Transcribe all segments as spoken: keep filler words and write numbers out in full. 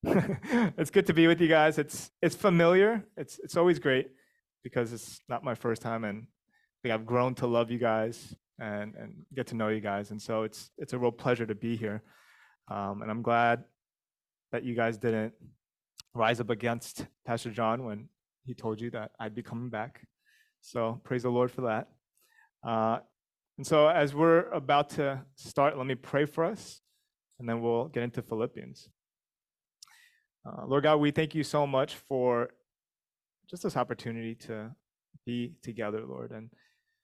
It's good to be with you guys. It's it's familiar. It's it's always great because it's not my first time, and I think I've grown to love you guys and and get to know you guys, and so it's it's a real pleasure to be here. Um, and I'm glad that you guys didn't rise up against Pastor John when he told you that I'd be coming back. So praise the Lord for that. Uh, and so as we're about to start, let me pray for us, and then we'll get into Philippians. Uh, Lord God, we thank you so much for just this opportunity to be together, Lord, and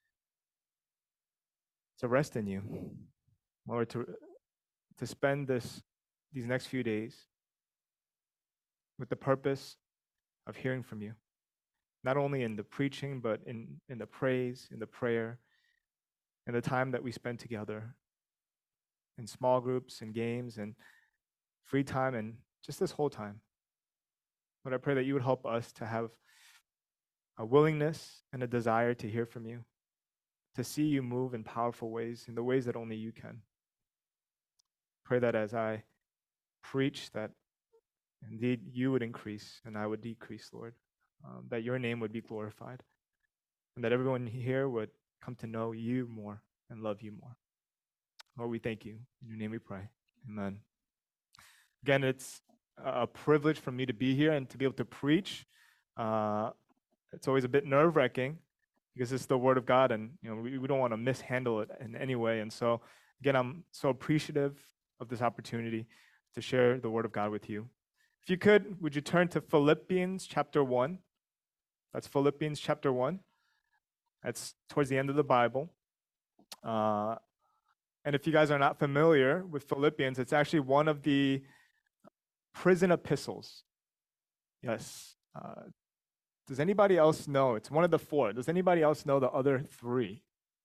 to rest in you, Lord, to to spend this these next few days with the purpose of hearing from you, not only in the preaching, but in in the praise, in the prayer, in the time that we spend together in small groups and games and free time and just this whole time. Lord, I pray that you would help us to have a willingness and a desire to hear from you, to see you move in powerful ways, in the ways that only you can. Pray that as I preach, that indeed you would increase and I would decrease, Lord, um, that your name would be glorified, and that everyone here would come to know you more and love you more. Lord, we thank you. In your name we pray. Amen. Again, it's a privilege for me to be here and to be able to preach. Uh, it's always a bit nerve-wracking because it's the word of God, and you know we, we don't want to mishandle it in any way. And so, again, I'm so appreciative of this opportunity to share the word of God with you. If you could, would you turn to Philippians chapter one? That's Philippians chapter one. That's towards the end of the Bible. Uh, and if you guys are not familiar with Philippians, it's actually one of the prison epistles. Yes. Uh, does anybody else know? It's one of the four. Does anybody else know the other three?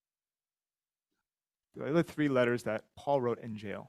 The other three letters that Paul wrote in jail.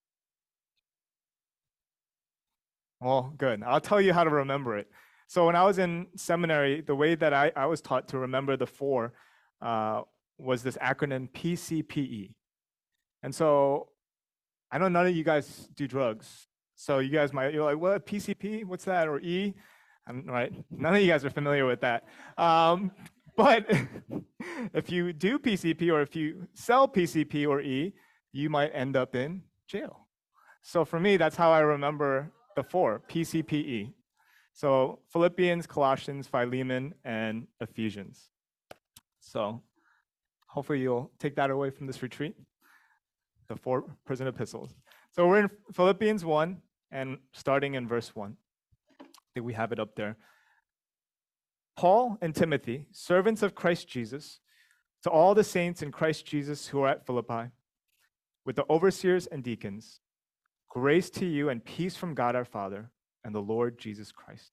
Well, good. I'll tell you how to remember it. So when I was in seminary, the way that I, I was taught to remember the four uh, was this acronym P C P E. And so I know none of you guys do drugs. So you guys might, you're like, what, P C P? What's that? Or E? I'm, right? None of you guys are familiar with that. Um, but if you do P C P or if you sell P C P or E, you might end up in jail. So for me, that's how I remember the four, P C P E. So Philippians, Colossians, Philemon, and Ephesians. So hopefully you'll take that away from this retreat, the four prison epistles. So we're in Philippians one, and starting in verse one. I think we have it up there. Paul and Timothy, servants of Christ Jesus, to all the saints in Christ Jesus who are at Philippi, with the overseers and deacons, grace to you and peace from God our Father and the Lord Jesus Christ.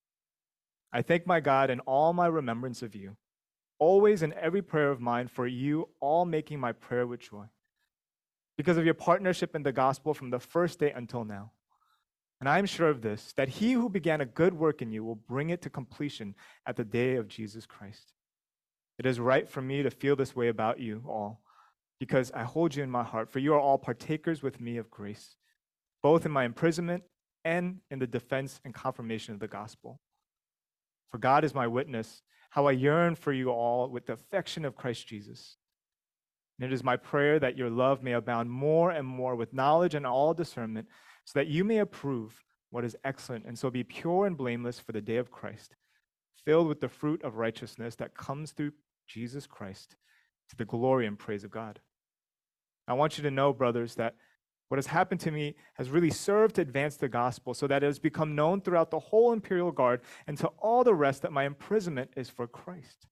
I thank my God in all my remembrance of you, always in every prayer of mine for you, all making my prayer with joy, because of your partnership in the gospel from the first day until now. And I am sure of this, that he who began a good work in you will bring it to completion at the day of Jesus Christ. It is right for me to feel this way about you all, because I hold you in my heart, for you are all partakers with me of grace, both in my imprisonment and in the defense and confirmation of the gospel. For God is my witness, how I yearn for you all with the affection of Christ Jesus. And it is my prayer that your love may abound more and more with knowledge and all discernment, so that you may approve what is excellent and so be pure and blameless for the day of Christ, filled with the fruit of righteousness that comes through Jesus Christ to the glory and praise of God. I want you to know, brothers, that what has happened to me has really served to advance the gospel so that it has become known throughout the whole imperial guard and to all the rest that my imprisonment is for Christ.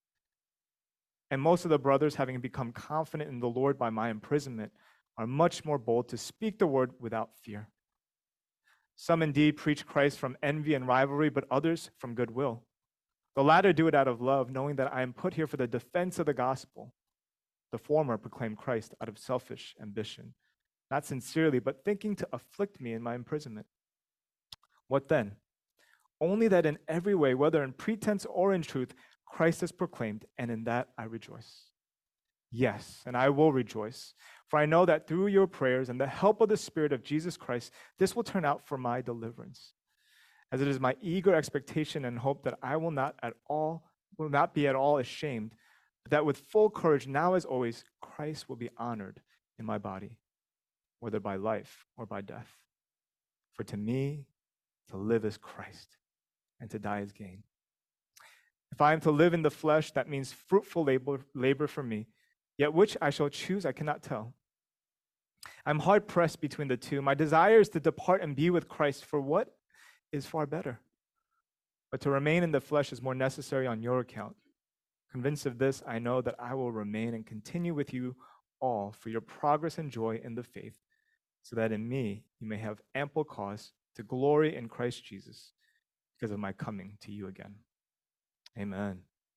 And most of the brothers, having become confident in the Lord by my imprisonment, are much more bold to speak the word without fear. Some indeed preach Christ from envy and rivalry, but others from goodwill. The latter do it out of love, knowing that I am put here for the defense of the gospel. The former proclaim Christ out of selfish ambition, not sincerely, but thinking to afflict me in my imprisonment. What then? Only that in every way, whether in pretense or in truth, Christ is proclaimed, and in that I rejoice. Yes, and I will rejoice, for I know that through your prayers and the help of the Spirit of Jesus Christ, this will turn out for my deliverance. As it is my eager expectation and hope that I will not at all, will not be at all ashamed, but that with full courage, now as always, Christ will be honored in my body, whether by life or by death. For to me, to live is Christ, and to die is gain. If I am to live in the flesh, that means fruitful labor, labor for me, yet which I shall choose, I cannot tell. I'm hard pressed between the two. My desire is to depart and be with Christ, for what is far better. But to remain in the flesh is more necessary on your account. Convinced of this, I know that I will remain and continue with you all for your progress and joy in the faith, so that in me you may have ample cause to glory in Christ Jesus because of my coming to you again. Amen.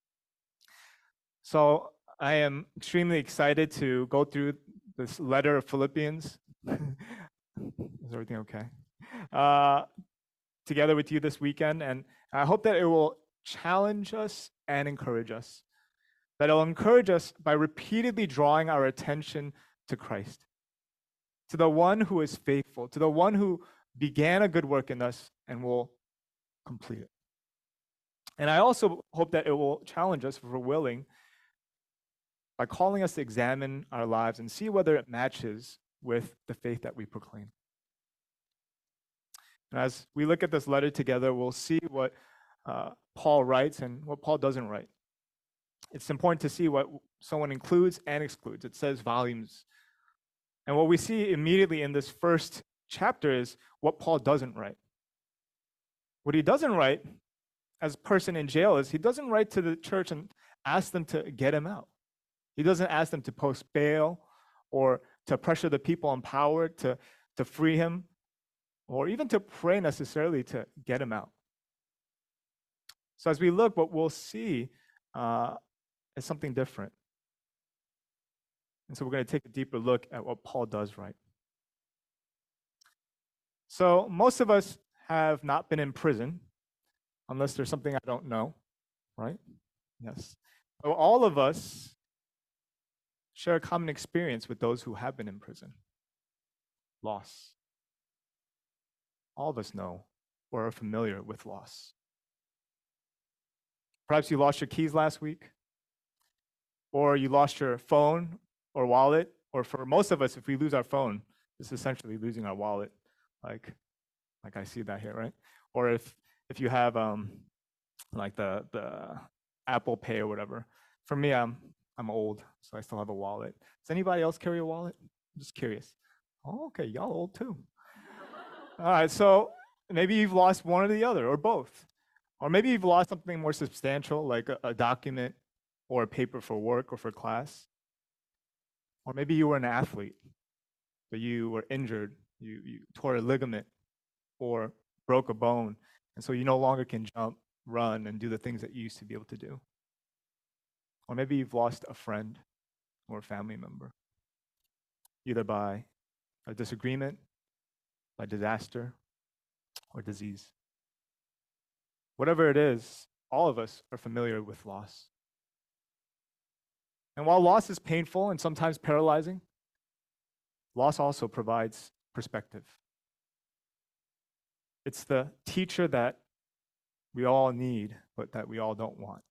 So I am extremely excited to go through this letter of Philippians. Is everything okay? Uh, together with you this weekend, and I hope that it will challenge us and encourage us. That it will encourage us by repeatedly drawing our attention to Christ, to the one who is faithful, to the one who began a good work in us and will complete it. And I also hope that it will challenge us, if we're willing, by calling us to examine our lives and see whether it matches with the faith that we proclaim. And as we look at this letter together, we'll see what uh, Paul writes and what Paul doesn't write. It's important to see what someone includes and excludes. It says volumes. And what we see immediately in this first chapter is what Paul doesn't write. What he doesn't write as a person in jail is he doesn't write to the church and ask them to get him out. He doesn't ask them to post bail or to pressure the people in power to, to free him, or even to pray necessarily to get him out. So as we look, what we'll see uh, is something different. And so we're going to take a deeper look at what Paul does write. So most of us have not been in prison, unless there's something I don't know, right? Yes. So all of us share a common experience with those who have been in prison. Loss. All of us know or are familiar with loss. Perhaps you lost your keys last week, or you lost your phone or wallet, or for most of us, if we lose our phone, it's essentially losing our wallet, like, like I see that here, right? Or if if you have um, like the the Apple Pay or whatever. For me, I'm I'm old, so I still have a wallet. Does anybody else carry a wallet? I'm just curious. Oh, okay, y'all old too. All right, so maybe you've lost one or the other, or both. Or maybe you've lost something more substantial, like a, a document or a paper for work or for class. Or maybe you were an athlete, but you were injured. You, you tore a ligament or broke a bone, and so you no longer can jump, run, and do the things that you used to be able to do. Or maybe you've lost a friend or a family member, either by a disagreement, by disaster, or disease. Whatever it is, all of us are familiar with loss. And while loss is painful and sometimes paralyzing, loss also provides perspective. It's the teacher that we all need, but that we all don't want.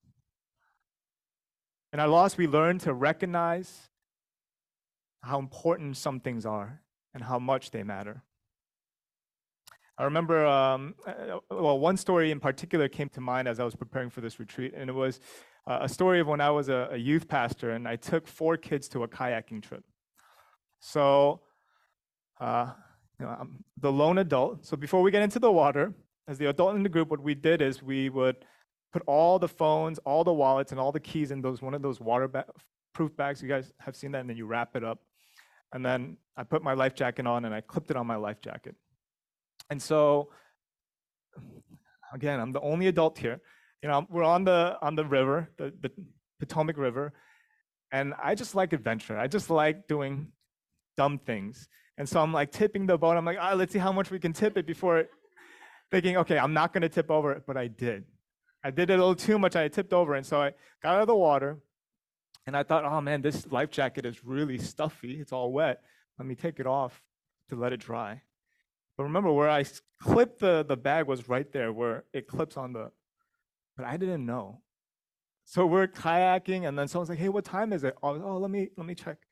In our loss, we learn to recognize how important some things are and how much they matter. I remember, um, well, one story in particular came to mind as I was preparing for this retreat, and it was uh, a story of when I was a, a youth pastor, and I took four kids to a kayaking trip. So, uh, you know, I'm the lone adult. So before we get into the water, as the adult in the group, what we did is we would put all the phones, all the wallets, and all the keys in those one of those waterproof bags. You guys have seen that, and then you wrap it up. And then I put my life jacket on, and I clipped it on my life jacket. And so, again, I'm the only adult here. You know, we're on the on the river, the, the Potomac River, and I just like adventure. I just like doing dumb things. And so I'm like tipping the boat. I'm like, ah, let's see how much we can tip it before thinking, okay, I'm not going to tip over it, but I did. I did it a little too much. I tipped over, and so I got out of the water, And I thought, oh man, this life jacket is really stuffy. It's all wet. Let me take it off to let it dry. But remember, where I clipped the, the bag was right there where it clips on the, but I didn't know. So we're kayaking, and then someone's like, hey, what time is it? Oh, oh let me let me check.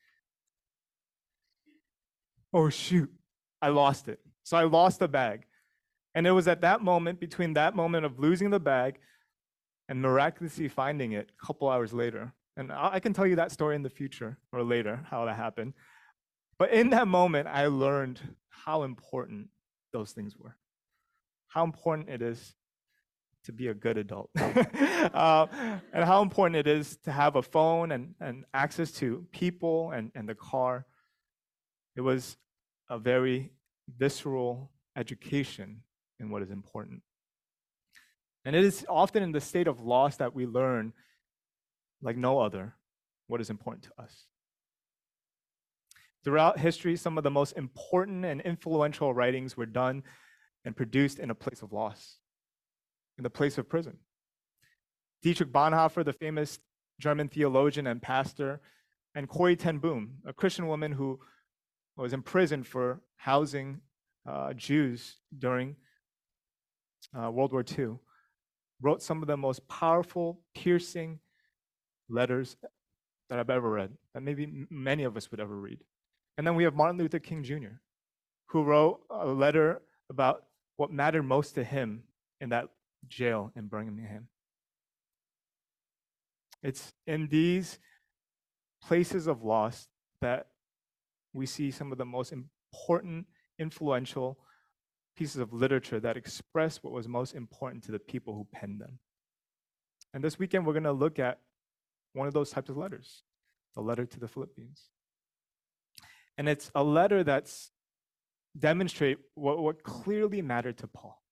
Oh shoot, I lost it. So I lost the bag. And it was at that moment, between that moment of losing the bag and miraculously finding it a couple hours later. And I can tell you that story in the future or later, how that happened. But in that moment, I learned how important those things were, how important it is to be a good adult, uh, and how important it is to have a phone and, and access to people and, and the car. It was a very visceral education in what is important. And it is often in the state of loss that we learn, like no other, what is important to us. Throughout history, some of the most important and influential writings were done and produced in a place of loss, in the place of prison. Dietrich Bonhoeffer, the famous German theologian and pastor, and Corrie ten Boom, a Christian woman who was imprisoned for housing uh, Jews during uh, World War Two, wrote some of the most powerful, piercing letters that I've ever read, that maybe many of us would ever read. And then we have Martin Luther King Junior, who wrote a letter about what mattered most to him in that jail in Birmingham. It's in these places of loss that we see some of the most important, influential pieces of literature that express what was most important to the people who penned them. And this weekend, we're going to look at one of those types of letters, the letter to the Philippians. And it's a letter that's demonstrate what, what clearly mattered to Paul.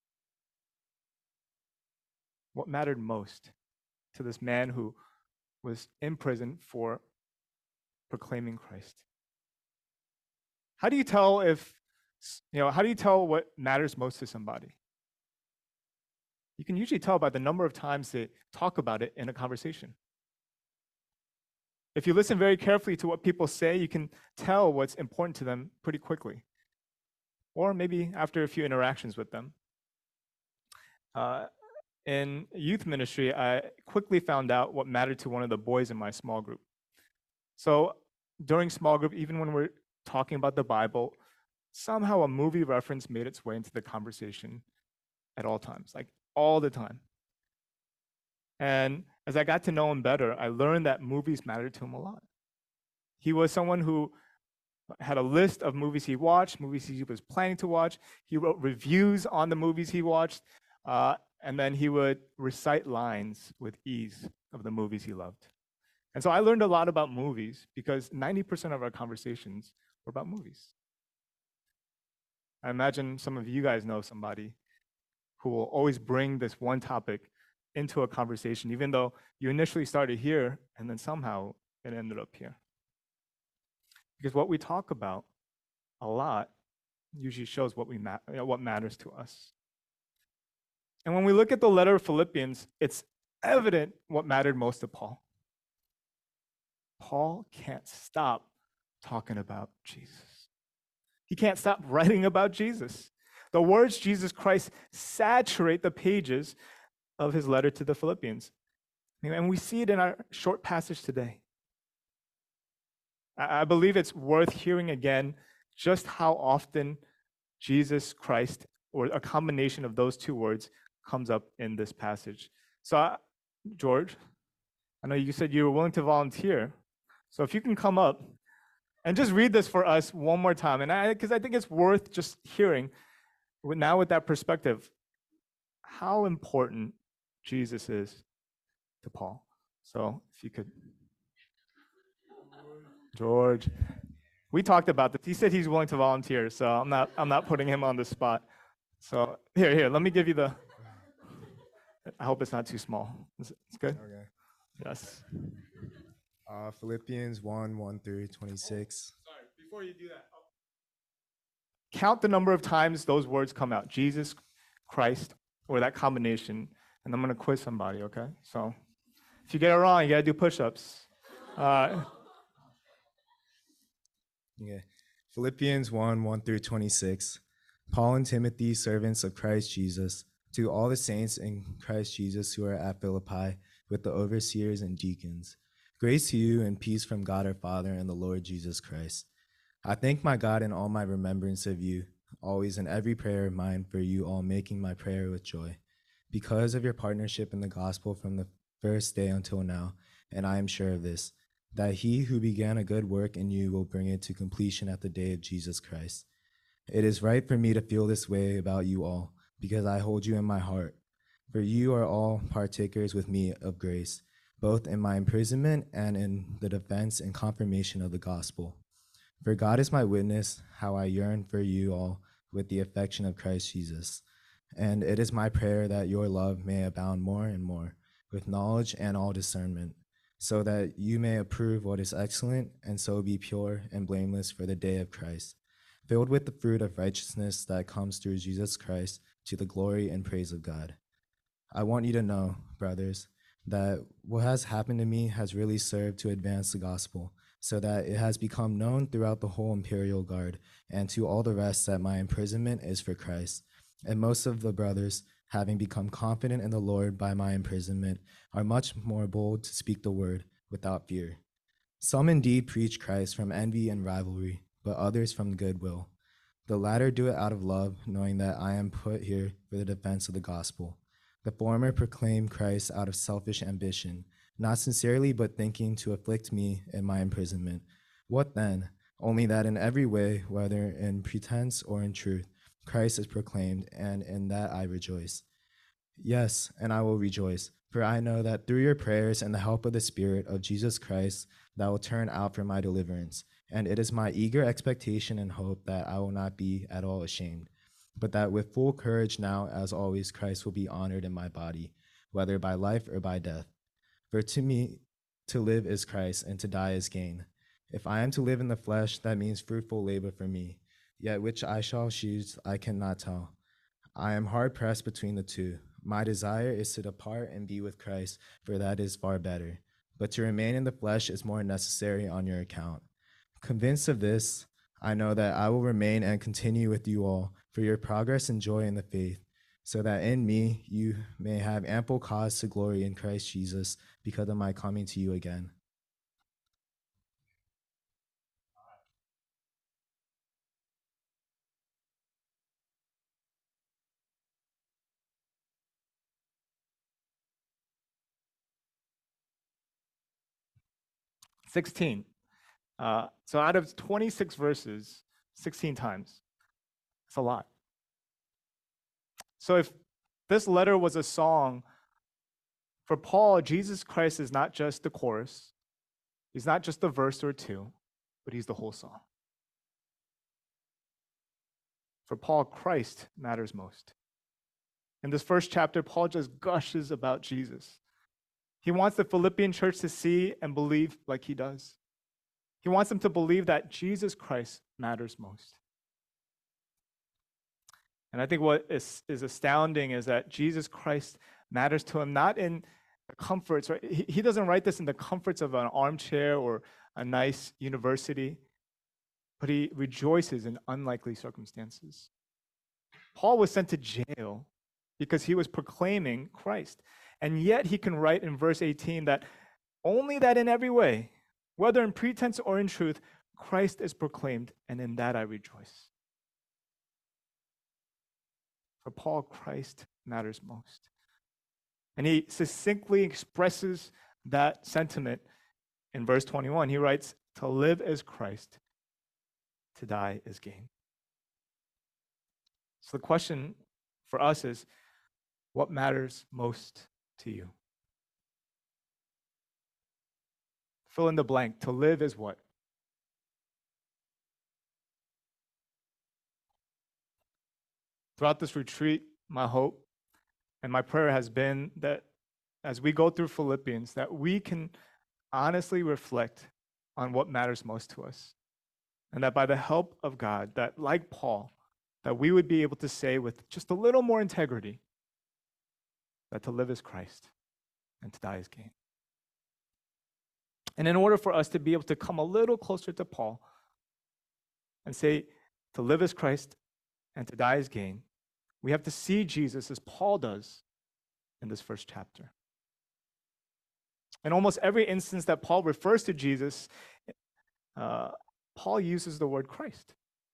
What mattered most to this man who was in prison for proclaiming Christ. How do you tell if, you know, how do you tell what matters most to somebody? You can usually tell by the number of times they talk about it in a conversation. If you listen very carefully to what people say, you can tell what's important to them pretty quickly. Or maybe after a few interactions with them. Uh, in youth ministry, I quickly found out what mattered to one of the boys in my small group. So during small group, even when we're talking about the Bible, somehow a movie reference made its way into the conversation at all times, like all the time. And as I got to know him better, I learned that movies mattered to him a lot. He was someone who had a list of movies he watched, movies he was planning to watch. He wrote reviews on the movies he watched, uh, and then he would recite lines with ease of the movies he loved. And so I learned a lot about movies because ninety percent of our conversations were about movies. I imagine some of you guys know somebody who will always bring this one topic into a conversation, even though you initially started here and then somehow it ended up here. Because what we talk about a lot usually shows what we ma- you know, what matters to us. And when we look at the letter of Philippians, it's evident what mattered most to Paul. Paul can't stop talking about Jesus. He can't stop writing about Jesus. The words Jesus Christ saturate the pages of his letter to the Philippians. And we see it in our short passage today. I believe it's worth hearing again just how often Jesus Christ, or a combination of those two words, comes up in this passage. So, uh, George, I know you said you were willing to volunteer. So if you can come up and just read this for us one more time, and I, because I think it's worth just hearing, now with that perspective, how important Jesus is to Paul. So if you could, George, we talked about this. He said he's willing to volunteer, so I'm not I'm not putting him on the spot. So here, here, let me give you the, I hope it's not too small. It's good? Okay. Yes. Uh, Philippians one, one through twenty-six. Sorry, before you do that, count the number of times those words come out. Jesus Christ, or that combination, and I'm going to quiz somebody, okay? So if you get it wrong, you got to do push-ups. Uh, Okay. Philippians one, one through twenty-six. Paul and Timothy, servants of Christ Jesus, to all the saints in Christ Jesus who are at Philippi, with the overseers and deacons. Grace to you and peace from God our Father and the Lord Jesus Christ. I thank my God in all my remembrance of you, always in every prayer of mine for you all, making my prayer with joy, because of your partnership in the gospel from the first day until now, and I am sure of this, that he who began a good work in you will bring it to completion at the day of Jesus Christ. It is right for me to feel this way about you all, because I hold you in my heart. For you are all partakers with me of grace, both in my imprisonment and in the defense and confirmation of the gospel. For God is my witness, how I yearn for you all with the affection of Christ Jesus. And it is my prayer that your love may abound more and more, with knowledge and all discernment, so that you may approve what is excellent, and so be pure and blameless for the day of Christ, filled with the fruit of righteousness that comes through Jesus Christ, to the glory and praise of God. I want you to know, brothers, that what has happened to me has really served to advance the gospel, so that it has become known throughout the whole imperial guard and to all the rest that my imprisonment is for Christ. And most of the brothers, having become confident in the Lord by my imprisonment, are much more bold to speak the word without fear. Some indeed preach Christ from envy and rivalry, but others from goodwill. The latter do it out of love, knowing that I am put here for the defense of the gospel. The former proclaim Christ out of selfish ambition, not sincerely, but thinking to afflict me in my imprisonment. What then? Only that in every way, whether in pretense or in truth, Christ is proclaimed, and in that I rejoice. Yes, and I will rejoice, for I know that through your prayers and the help of the Spirit of Jesus Christ, that will turn out for my deliverance. And it is my eager expectation and hope that I will not be at all ashamed, but that with full courage now, as always, Christ will be honored in my body, whether by life or by death. For to me, to live is Christ, and to die is gain. If I am to live in the flesh, that means fruitful labor for me, yet which I shall choose, I cannot tell. I am hard pressed between the two. My desire is to depart and be with Christ, for that is far better. But to remain in the flesh is more necessary on your account. Convinced of this, I know that I will remain and continue with you all for your progress and joy in the faith, so that in me you may have ample cause to glory in Christ Jesus because of my coming to you again. sixteen. Uh, so out of twenty-six verses, sixteen times. It's a lot. So if this letter was a song, for Paul, Jesus Christ is not just the chorus. He's not just a verse or two, but he's the whole song. For Paul, Christ matters most. In this first chapter, Paul just gushes about Jesus. He wants the Philippian church to see and believe like he does. He wants them to believe that Jesus Christ matters most. And I think what is, is astounding is that Jesus Christ matters to him, not in the comforts, right? He, he doesn't write this in the comforts of an armchair or a nice university, but he rejoices in unlikely circumstances. Paul was sent to jail because he was proclaiming Christ. And yet he can write in verse eighteen that only that in every way, whether in pretense or in truth, Christ is proclaimed, and in that I rejoice. For Paul, Christ matters most. And he succinctly expresses that sentiment in verse twenty-one. He writes, to live is Christ, to die is gain. So the question for us is, what matters most to you? Fill in the blank. To live is what? Throughout this retreat, my hope and my prayer has been that as we go through Philippians, that we can honestly reflect on what matters most to us. And that by the help of God, that like Paul, that we would be able to say with just a little more integrity that to live is Christ and to die is gain. And in order for us to be able to come a little closer to Paul and say, to live as Christ and to die as gain, we have to see Jesus as Paul does in this first chapter. In almost every instance that Paul refers to Jesus, uh, Paul uses the word Christ.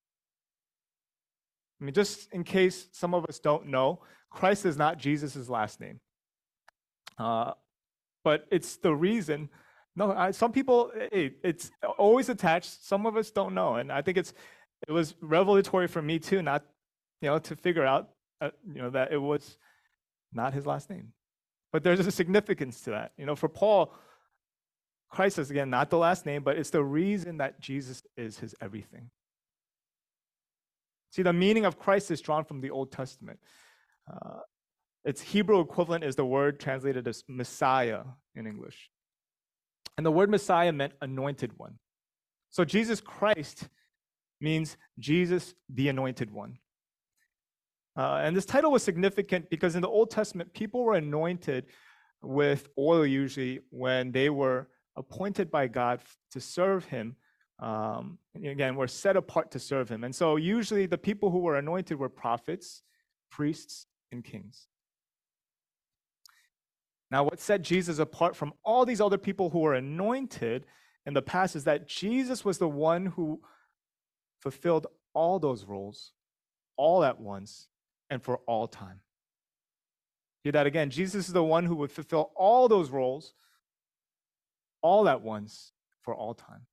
I mean, just in case some of us don't know, Christ is not Jesus' last name. Uh, but it's the reason. No, I, some people, it, it's always attached. Some of us don't know. And I think it's it was revelatory for me too, not, you know, to figure out, uh, you know, that it was not his last name. But there's a significance to that. You know, for Paul, Christ is, again, not the last name, but it's the reason that Jesus is his everything. See, the meaning of Christ is drawn from the Old Testament. Uh, its Hebrew equivalent is the word translated as Messiah in English. And the word Messiah meant anointed one. So Jesus Christ means Jesus, the anointed one. Uh, and this title was significant because in the Old Testament, people were anointed with oil usually when they were appointed by God to serve him. Um, and again, were set apart to serve him. And so usually the people who were anointed were prophets, priests, and kings. Now, what set Jesus apart from all these other people who were anointed in the past is that Jesus was the one who fulfilled all those roles all at once and for all time. Hear that again. Jesus is the one who would fulfill all those roles all at once for all time.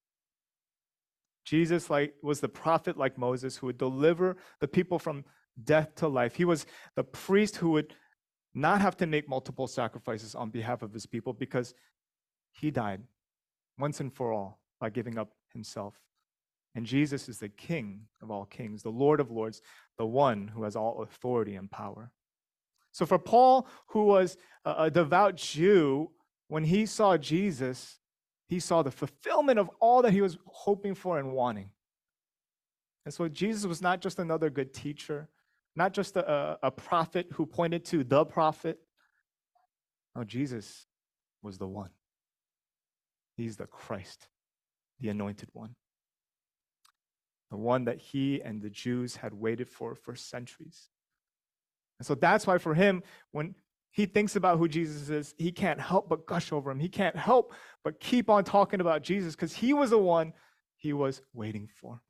Jesus like was the prophet like Moses who would deliver the people from death to life. He was the priest who would not have to make multiple sacrifices on behalf of his people because he died once and for all by giving up himself. And Jesus is the King of all kings, the Lord of lords, the one who has all authority and power. So for Paul, who was a devout Jew, when he saw Jesus, he saw the fulfillment of all that he was hoping for and wanting. And so Jesus was not just another good teacher, not just a, a prophet who pointed to the prophet. No, Jesus was the one. He's the Christ, the anointed one. The one that he and the Jews had waited for for centuries. And so that's why for him, when he thinks about who Jesus is, he can't help but gush over him. He can't help but keep on talking about Jesus because he was the one he was waiting for.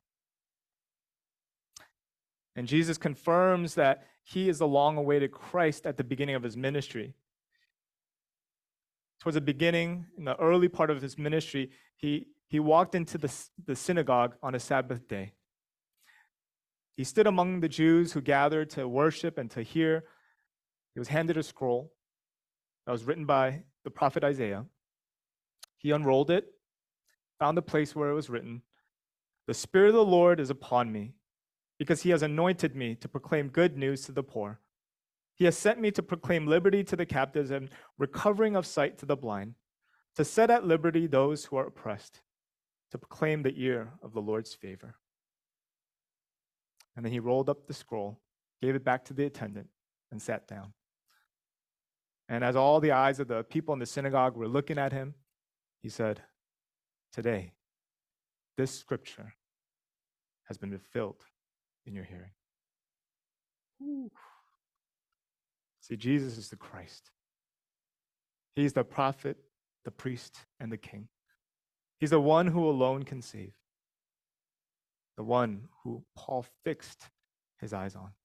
And Jesus confirms that he is the long-awaited Christ at the beginning of his ministry. Towards the beginning, in the early part of his ministry, he, he walked into the, the synagogue on a Sabbath day. He stood among the Jews who gathered to worship and to hear. He was handed a scroll that was written by the prophet Isaiah. He unrolled it, found the place where it was written, "The Spirit of the Lord is upon me, because he has anointed me to proclaim good news to the poor. He has sent me to proclaim liberty to the captives and recovering of sight to the blind, to set at liberty those who are oppressed, to proclaim the year of the Lord's favor." And then he rolled up the scroll, gave it back to the attendant, and sat down. And as all the eyes of the people in the synagogue were looking at him, he said, "Today, this scripture has been fulfilled in your hearing." Ooh. See, Jesus is the Christ. He's the prophet, the priest, and the king. He's the one who alone can save, the one who Paul fixed his eyes on.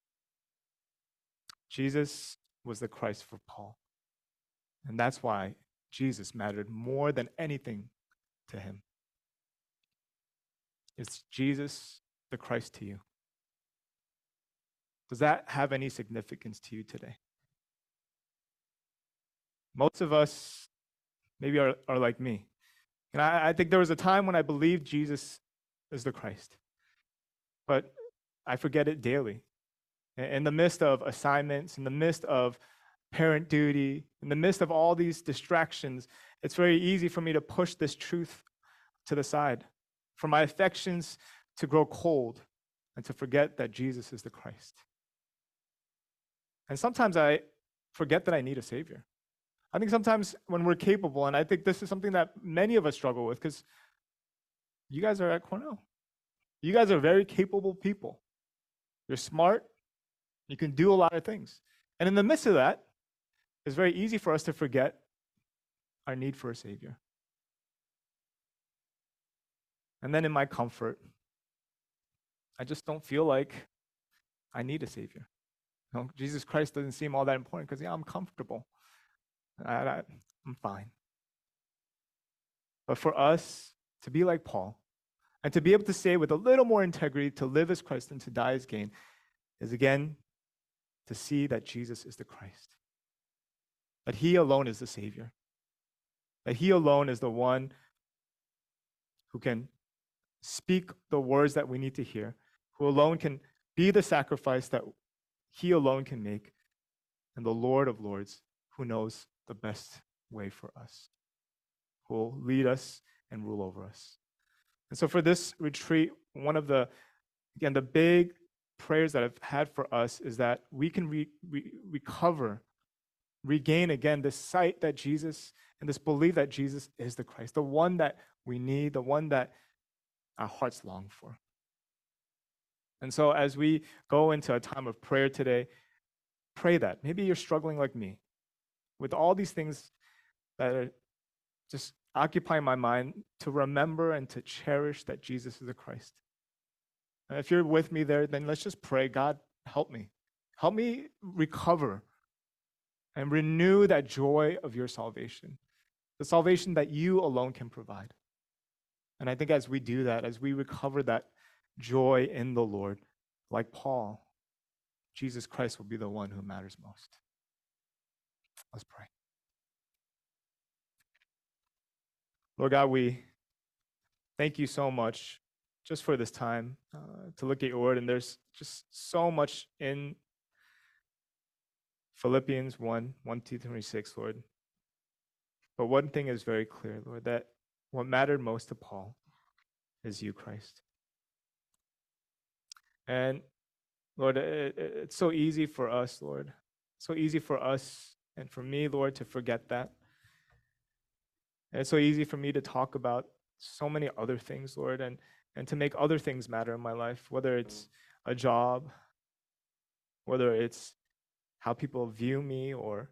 Jesus was the Christ for Paul. And that's why Jesus mattered more than anything to him. Is Jesus the Christ to you? Does that have any significance to you today? Most of us maybe are, are like me. And I, I think there was a time when I believed Jesus is the Christ. But I forget it daily. In the midst of assignments, in the midst of parent duty, in the midst of all these distractions, it's very easy for me to push this truth to the side, for my affections to grow cold and to forget that Jesus is the Christ. And sometimes I forget that I need a Savior. I think sometimes when we're capable, and I think this is something that many of us struggle with, because you guys are at Cornell. You guys are very capable people. You're smart. You can do a lot of things. And in the midst of that, it's very easy for us to forget our need for a Savior. And then in my comfort, I just don't feel like I need a Savior. You know, Jesus Christ doesn't seem all that important because, yeah, I'm comfortable. I, I, I'm fine. But for us to be like Paul and to be able to say with a little more integrity, to live as Christ and to die as gain, is again to see that Jesus is the Christ, that he alone is the Savior, that he alone is the one who can speak the words that we need to hear, who alone can be the sacrifice that he alone can make, and the Lord of Lords who knows the best way for us, who will lead us and rule over us. And so for this retreat, one of the, again, the big prayers that I've had for us is that we can re- re- recover, regain again this sight that Jesus and this belief that Jesus is the Christ, the one that we need, the one that our hearts long for. And so as we go into a time of prayer today, pray that. Maybe you're struggling like me with all these things that are just occupying my mind, to remember and to cherish that Jesus is the Christ. And if you're with me there, then let's just pray, God, help me. Help me recover and renew that joy of your salvation, the salvation that you alone can provide. And I think as we do that, as we recover that joy in the Lord, like Paul, Jesus Christ will be the one who matters most. Let's pray. Lord God, we thank you so much just for this time uh, to look at your word. And there's just so much in Philippians one, one to twenty-six, Lord. But one thing is very clear, Lord, that what mattered most to Paul is you, Christ. And Lord, it, it, it's so easy for us, Lord, so easy for us and for me, Lord, to forget that. And it's so easy for me to talk about so many other things, Lord, and, and to make other things matter in my life, whether it's a job, whether it's how people view me, or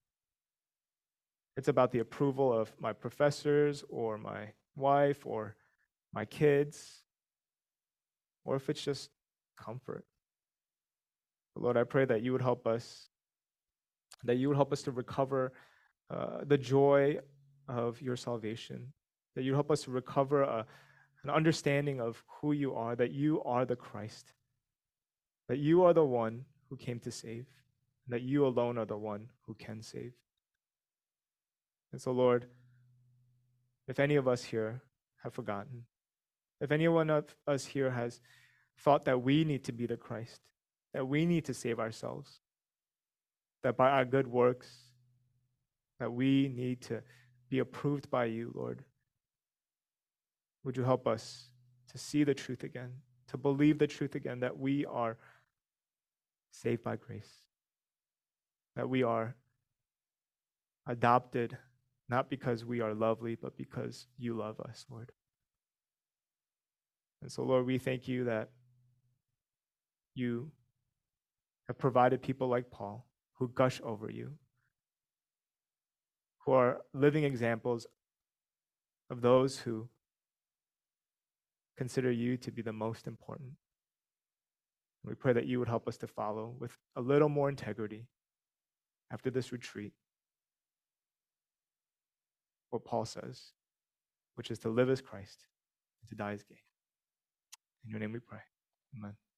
it's about the approval of my professors or my wife or my kids, or if it's just comfort. But Lord, I pray that you would help us, that you would help us to recover uh, the joy of your salvation, that you help us to recover a, an understanding of who you are, that you are the Christ, that you are the one who came to save, that you alone are the one who can save. And so, Lord, if any of us here have forgotten, if anyone of us here has thought that we need to be the Christ, that we need to save ourselves, that by our good works, that we need to be approved by you, Lord, would you help us to see the truth again, to believe the truth again, that we are saved by grace, that we are adopted, not because we are lovely, but because you love us, Lord. And so, Lord, we thank you that you have provided people like Paul who gush over you, who are living examples of those who consider you to be the most important. We pray that you would help us to follow with a little more integrity after this retreat what Paul says, which is to live as Christ and to die as gain. In your name we pray. Amen.